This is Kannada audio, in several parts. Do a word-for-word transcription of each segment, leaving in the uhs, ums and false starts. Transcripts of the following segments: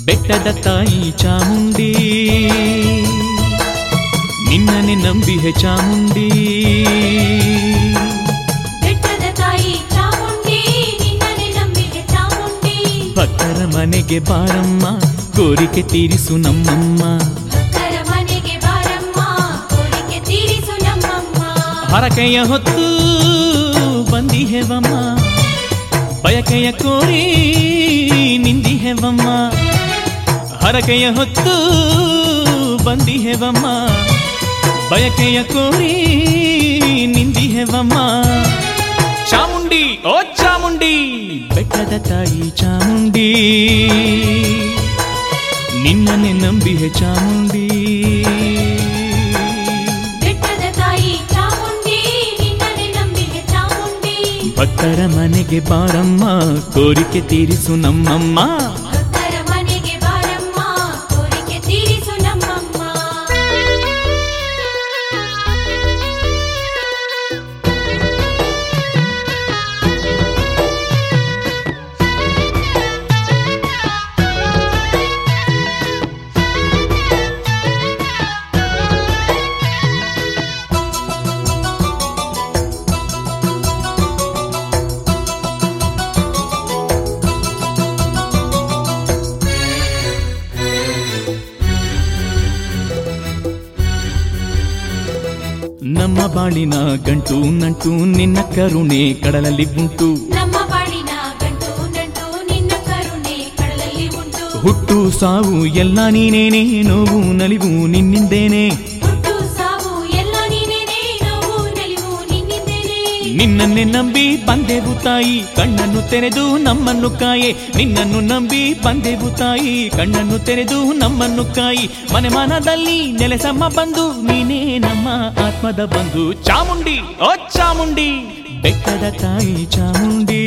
ಬೆಟ್ಟದ ತಾಯಿ ಚಾಮುಂಡಿ ನಿನ್ನನೆ ನಂಬಿಹೆ ಚಾಮುಂಡಿ ಬೆಟ್ಟದ ತಾಯಿ ಚಾಮುಂಡಿ ನಿನ್ನನೆ ನಂಬಿಹೆ ಚಾಮುಂಡಿ ಭಕ್ತರ ಮನೆಗೆ ಬಾರಮ್ಮ ಕೋರಿಕೆ ತೀರಿಸು ನಮ್ಮಮ್ಮ ಭಕ್ತರ ಮನೆಗೆ ಬಾರಮ್ಮ ಕೋರಿಕೆ ತೀರಿಸು ನಮ್ಮಮ್ಮ ಹರಕೆಯ ಹೊತ್ತು ಬಂದಿಹೆವಮ್ಮ ಬಯಕೆಯ ಕೋರಿ ನಿಂದಿಹೆವಮ್ಮ ಹರಕೆಯ ಹೊತ್ತು ಬಂದಿಹೆವಮ್ಮ ಬಯಕೆಯ ಕೋರಿ ನಿಂದಿಹೆವಮ್ಮ ಚಾಮುಂಡಿ ಓ ಚಾಮುಂಡಿ ಬೆಟ್ಟದ ತಾಯಿ ಚಾಮುಂಡಿ ನಿನ್ನನೆ ನಂಬಿಹೆ ಚಾಮುಂಡಿ ಬೆಟ್ಟದ ತಾಯಿ ಚಾಮುಂಡಿ ನಿನ್ನನೆ ನಂಬಿಹೆ ಚಾಮುಂಡಿ ಭಕ್ತರ ಮನೆಗೆ ಬಾರಮ್ಮ ಕೋರಿಕೆ ತೀರಿಸು ನಮ್ಮಮ್ಮ ಭಕ್ತರ ಮನೆಗೆ ಬಾರಮ್ಮ ಕೋರಿಕೆ ತೀರಿಸು ನಮ್ಮಮ್ಮ ನಮ್ಮ ಬಾಳಿನ ಗಂಟು ನಂಟು ನಿನ್ನ ಕರುಣೆ ಕಡಲಲ್ಲಿ ಉಂಟು ನಮ್ಮ ಬಾಳಿನ ಗಂಟು ನಂಟು ನಿನ್ನ ಕರುಣೆ ಕಡಲಲ್ಲಿ ಉಂಟು ಹುಟ್ಟು ಸಾವು ಎಲ್ಲ ನೀನೇನೆ ನೋವು ನಲಿವು ನಿನ್ನಿಂದೇನೆ ಹುಟ್ಟು ಸಾವು ಎಲ್ಲ ನೀನೇನೆ ನೋವು ನಲಿವು ನಿನ್ನಿಂದೇನೆ ನಿನ್ನನ್ನೇ ನಂಬಿ ಬಂದೆವು ತಾಯಿ ಕಣ್ಣನ್ನು ತೆರೆದು ನಮ್ಮನ್ನು ಕಾಯೆ ನಿನ್ನನ್ನು ನಂಬಿ ಬಂದೆವು ತಾಯಿ ಕಣ್ಣನ್ನು ತೆರೆದು ನಮ್ಮನ್ನು ಕಾಯಿ ಮನೆ ಮನದಲ್ಲಿ ನೆಲೆಸಮ್ಮ ಬಂದು ನೀನೇ ನಮ್ಮ ಆತ್ಮದ ಬಂಧು ಚಾಮುಂಡಿ ಓ ಚಾಮುಂಡಿ ಬೆಟ್ಟದ ತಾಯಿ ಚಾಮುಂಡಿ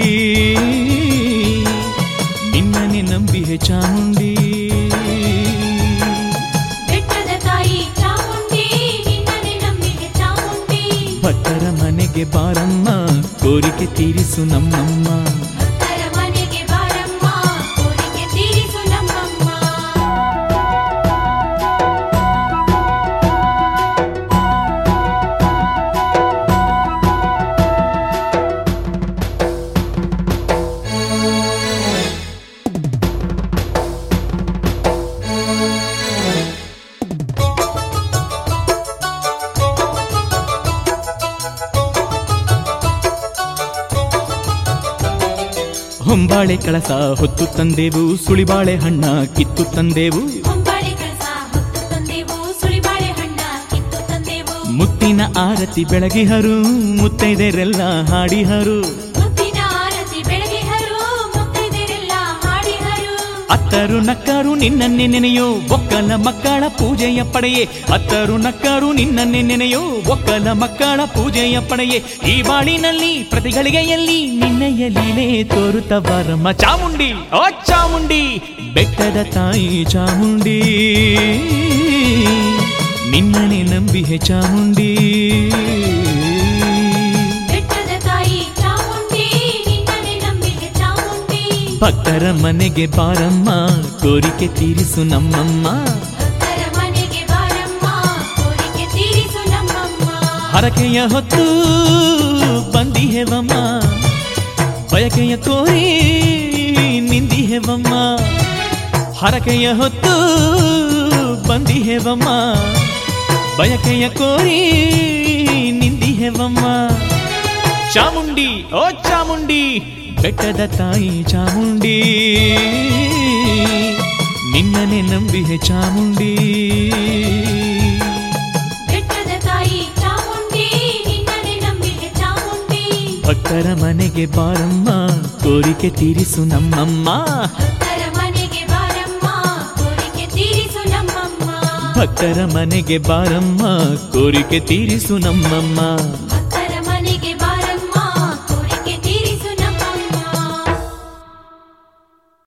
ನಿನ್ನನೆ ನಂಬಿಹೆ ಚಾಮುಂಡಿ ಬೆಟ್ಟದ ತಾಯಿ ಚಾಮುಂಡಿ ನಿನ್ನನೆ ನಂಬಿಹೆ ಚಾಮುಂಡಿ ಭಕ್ತರ ಮನೆಗೆ ಬಾರಮ್ಮ ಕೋರಿಕೆ ತೀರಿಸು ನಮ್ಮಮ್ಮ ಭಕ್ತರ ಮನೆಗೆ ಬಾರಮ್ಮ ಕೋರಿಕೆ ತೀರಿಸು ನಮ್ಮಮ್ಮ ಹೊಂಬಾಳೆ ಕಳಸ ಹೊತ್ತು ತಂದೆವು ಸುಳಿಬಾಳೆ ಹಣ್ಣ ಕಿತ್ತು ತಂದೆವು ಹೊಂಬಾಳೆ ಕಳಸ ಹೊತ್ತು ತಂದೆವು ಸುಳಿಬಾಳೆ ಹಣ್ಣ ಕಿತ್ತು ತಂದೆವು ಮುತ್ತಿನ ಆರತಿ ಬೆಳಗಿಹರು ಮುತ್ತೈದೆರೆಲ್ಲ ಹಾಡಿಹರು ಮುತ್ತಿನ ಆರತಿ ಬೆಳಗಿಹರು ಮುತ್ತೈದೆರೆಲ್ಲ ಹಾಡಿಹರು ಅತ್ತರು ನಕ್ಕರು ನಿನ್ನನ್ನೇ ನೆನೆಯೋ ಒಕ್ಕಲ ಮಕ್ಕಳ ಪೂಜೆಯ ಪಡೆಯೇ ಅತ್ತರು ನಕ್ಕರು ನಿನ್ನನ್ನೇ ನೆನೆಯೋ ಒಕ್ಕಲ ಮಕ್ಕಳ ಪೂಜೆಯ ಪಡೆಯೇ ಈ ಬಾಳಿನಲ್ಲಿ ಪ್ರತಿಗಳಿಗೆಯಲ್ಲಿ ನಿನ್ನೆಯ ಲೀಲೆ ತೋರುತ್ತ ಬಾರಮ್ಮ ಚಾಮುಂಡಿ ಓ ಚಾಮುಂಡಿ ಬೆಟ್ಟದ ತಾಯಿ ಚಾಮುಂಡಿ ನಿನ್ನನೆ ನಂಬಿಹೆ ಚಾಮುಂಡಿ ಬೆಟ್ಟದ ತಾಯಿ ಚಾಮುಂಡಿ ನಿನ್ನನೆ ನಂಬಿಹೆ ಚಾಮುಂಡಿ ಭಕ್ತರ ಮನೆಗೆ ಬಾರಮ್ಮ ಕೋರಿಕೆ ತೀರಿಸು ನಮ್ಮಮ್ಮ ಭಕ್ತರ ಮನೆಗೆ ಬಾರಮ್ಮ ಕೋರಿಕೆ ತೀರಿಸು ನಮ್ಮಮ್ಮ ಹರಕೆಯ ಹೊತ್ತು ಬಂದಿಹೆವಮ್ಮ ಬಯಕೆಯ ಕೋರಿ ನಿಂದಿಹೆವಮ್ಮ ಹರಕೆಯ ಹೊತ್ತು ಬಂದಿಹೆವಮ್ಮ ಬಯಕೆಯ ಕೋರಿ ನಿಂದಿಹೆವಮ್ಮ ಚಾಮುಂಡಿ ಓ ಚಾಮುಂಡಿ ಬೆಟ್ಟದ ತಾಯಿ ಚಾಮುಂಡಿ ನಿನ್ನನೆ ನಂಬಿಹೆ ಚಾಮುಂಡಿ ಬೆಟ್ಟದ ತಾಯಿ ಚಾಮುಂಡಿ ನಿನ್ನನೆ ನಂಬಿಹೆ ಚಾಮುಂಡಿ ಭಕ್ತರ ಮನೆಗೆ ಬಾರಮ್ಮ ಕೋರಿಕೆ ತೀರಿಸು ನಮ್ಮಮ್ಮ ಭಕ್ತರ ಮನೆಗೆ ಬಾರಮ್ಮ ಕೋರಿಕೆ ತೀರಿಸು ನಮ್ಮಮ್ಮ ಭಕ್ತರ ಮನೆಗೆ ಬಾರಮ್ಮ ಕೋರಿಕೆ ತೀರಿಸು ನಮ್ಮಮ್ಮ